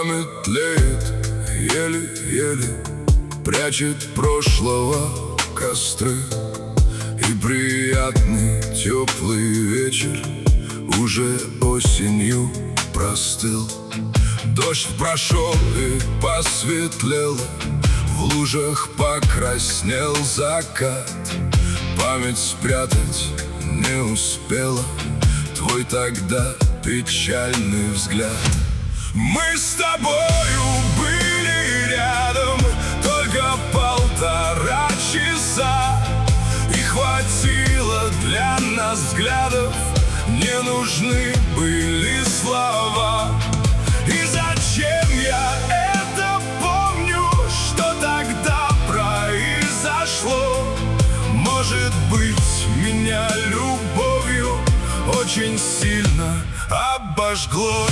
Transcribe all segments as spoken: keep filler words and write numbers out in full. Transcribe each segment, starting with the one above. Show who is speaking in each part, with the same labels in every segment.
Speaker 1: Память тлеет еле-еле, прячет прошлого костры. И приятный теплый вечер уже осенью простыл. Дождь прошел и посветлело, в лужах покраснел закат. Память спрятать не успела твой тогда печальный взгляд. Мы с тобою были рядом только полтора часа, и хватило для нас взглядов, не нужны были слова. И зачем я это помню, что тогда произошло? Может быть, меня любовью очень сильно обожгло.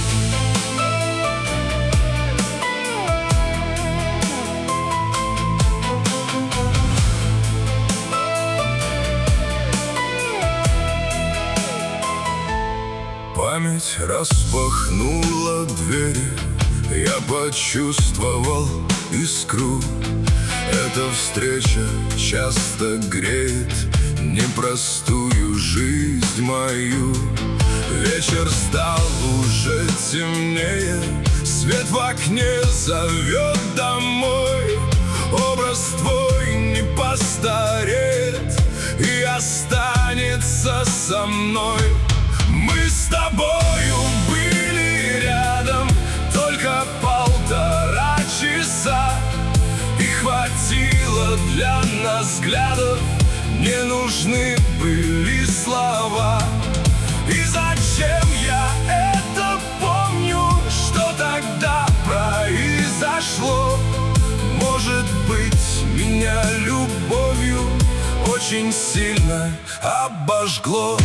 Speaker 1: Память распахнула двери, я почувствовал искру. Эта встреча часто греет непростую жизнь мою. Вечер стал уже темнее, свет в окне зовет домой. Образ твой не постареет и останется со мной. Мы с тобою были рядом только полтора часа, и хватило для нас взглядов, не нужны были слова. И зачем я это помню, что тогда произошло? Может быть, меня любовью очень сильно обожгло.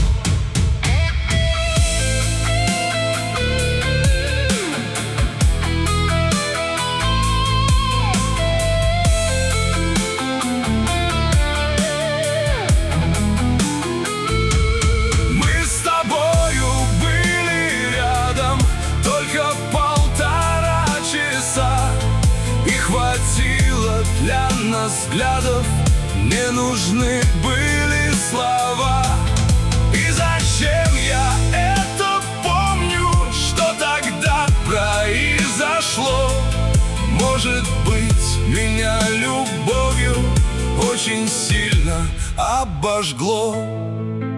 Speaker 1: Хватило для нас взглядов, не нужны были слова. И зачем я это помню, что тогда произошло? Может быть, меня любовью очень сильно обожгло.